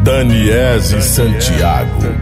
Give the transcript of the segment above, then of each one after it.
Daniese Santiago.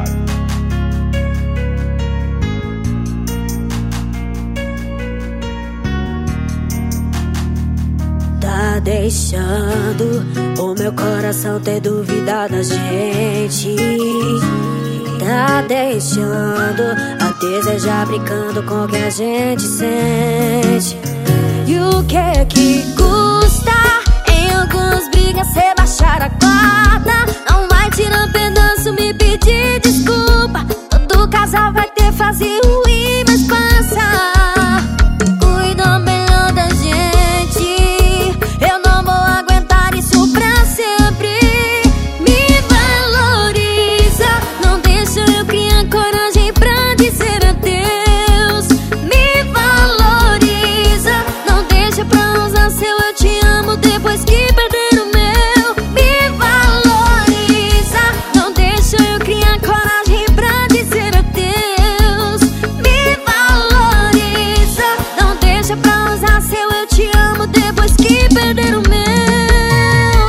Tá deixando o meu coração ter dúvida da gente. Tá deixando a desejar brincando com o que a gente sente. E o que custa em algumas brigas cê baixar a guarda? Não vai tirar um pedaço, me pedir desculpa. Todo casal vai ter fase ruim, mas passa. Cuida melhor da gente, eu não vou aguentar isso pra sempre. Me valoriza, não deixa eu criar coragem pra dizer adeus. Me valoriza, não deixa pra usar seu eu te amo depois que perder o meu. Me valoriza, não deixa eu criar coragem pra dizer adeus. Me valoriza, não deixa pra usar seu eu te amo depois que perder o meu.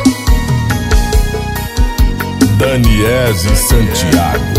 Daniese Santiago.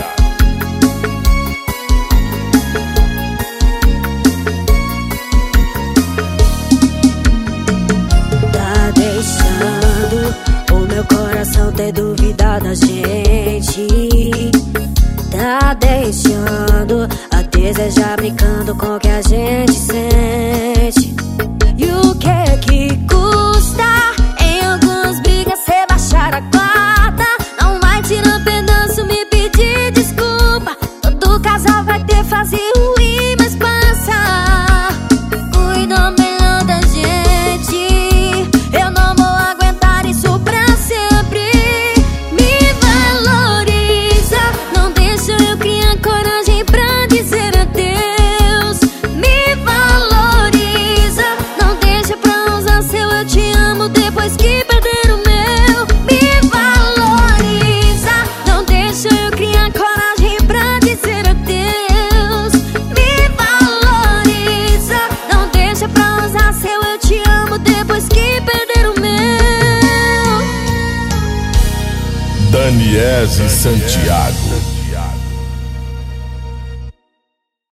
Tá deixando o meu coração ter dúvida da gente. Tá deixando a desejar brincando com o que a gente sente. E o que custa em algumas brigas cê baixar a guarda? Não vai tirar um pedaço, me pedir desculpa. Todo casal vai ter fase ruim, mas passa. Cuida melhor da gente, eu não vou aguentar isso pra sempre. Me valoriza, não deixa eu criar coragem pra dizer adeus. Me valoriza, não deixa pra usar seu eu te amo depois que perder o meu. Me valoriza, não deixa eu criar coragem pra dizer adeus. Me valoriza, não deixa pra usar seu eu te amo depois que perder o meu. Daniese Santiago.